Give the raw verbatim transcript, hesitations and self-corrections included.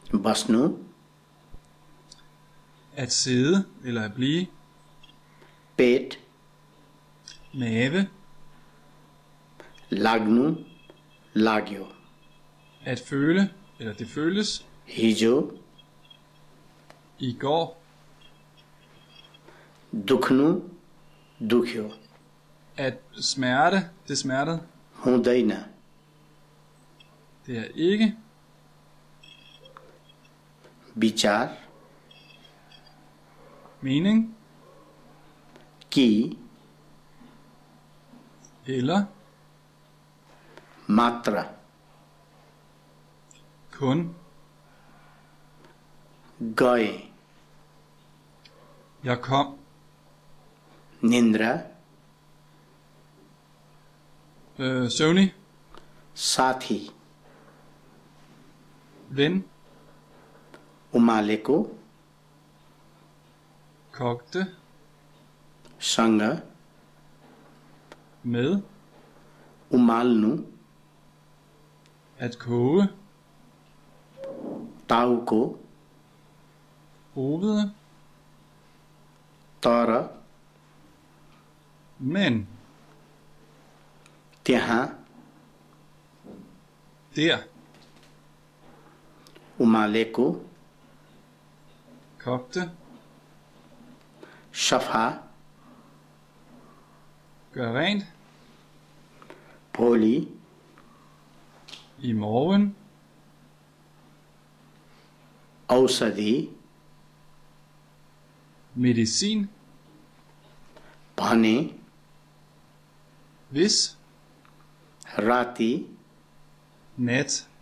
बस्नु, at sidde eller at blive, पेट, mave, लाग्नु, लाग्यो, at føle eller det føles, हिजो, i går, दुख्नु, दुख्यो, at smerte, det smertede, हुँदैन, det er ikke, विचार, mening, कि, eller, मात्रा, kun, गए, jeg kom, निन्द्रा, øh, søvnig, साथी, ven, उमालेको, kogte, सँग, med, उमाल्नु, at koge, टाउको, hoved, तर, men, त्यहाँ, der, उमालेको, kogte, सफा, gør rent, भोलि, i morgen, औषधि, medicin, भने, hvis, राति, nat,